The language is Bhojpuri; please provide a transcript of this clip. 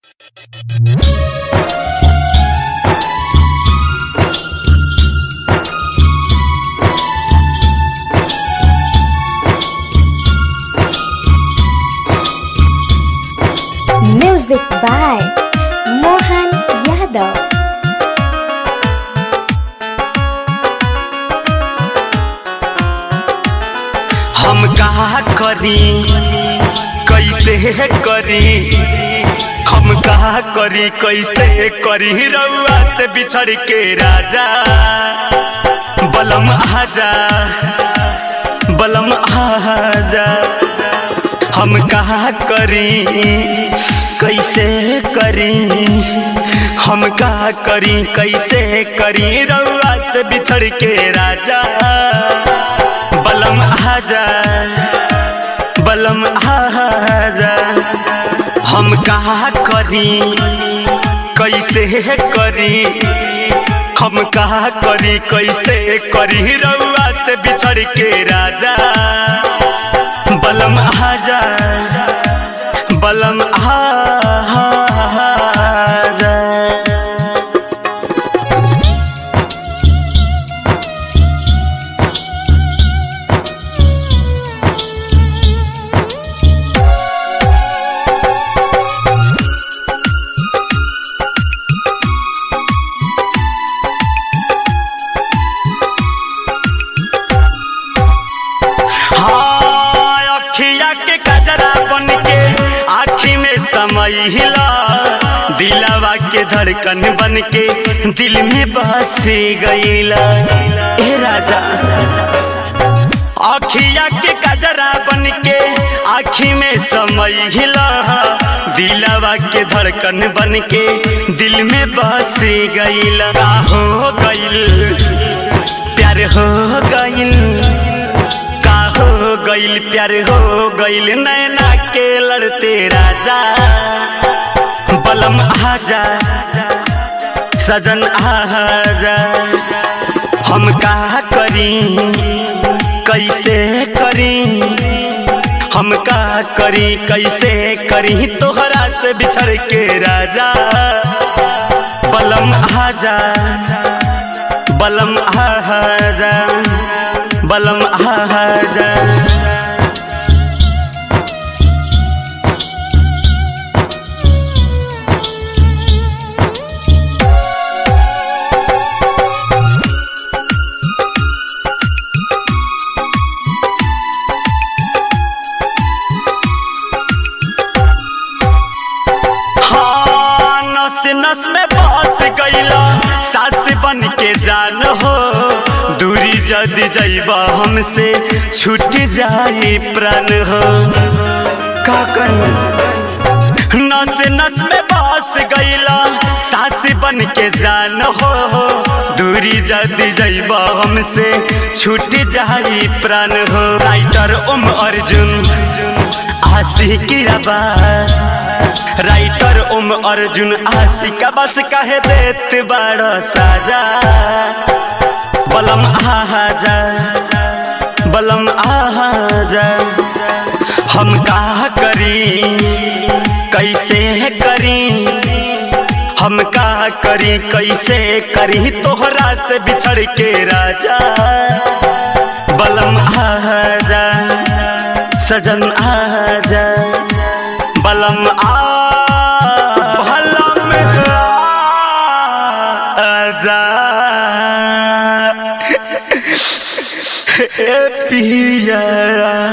Music by Mohan Yadav. हम कहा करी कैसे करी, हम कहा करी कैसे करी रउआ से बिछड़ के राजा। बलम आजा, बलम आजा। हम कहा करी कैसे करी, हम कहा करी कैसे करी रउआ से बिछड़ के राजा। बलम आजा, बलम आजा। हम कहा करी कैसे करी, हम कहा करी कैसे करी रउआ से बिछड़ के राजा। बलम आजा, बलम आजा। हिला दिलावा के धड़कन बन के दिल में बस गईला। ए राजा आँखिया के कजरा बन के आँखी में समय हिला, दिलावा के धड़कन बन के दिल में बस गईला। हो गईल प्यार, हो गईल का हो गईल प्यार, हो गईल नैना के लड़ते राजा। बलम आजा, सजन आजा। हम कहा करी कैसे करी, हम कहा करी कैसे करी तोहरा से बिछड़ के राजा। बलम आजा, बलम आजा, बलम आजा। नस में बस गईला सास बन के जान हो, दूरी जदी जइबा हमसे छूट जाई प्राण हो। का कही नस नस में बस गईला सास बन के जान हो, दूरी जदी जइबा हमसे छूट जाई प्राण हो। राइटर ओम अर्जुन आशिकी आवाज, राइटर ओम अर्जुन आशिका बस कहे देत बड़ा साजा। बलम आजा, बलम आजा। हम कहा करी कैसे करी, हम कहा करी कैसे करी तोहरा से बिछड़ के राजा। बलम आजा, सजन आजा। बलम पिया।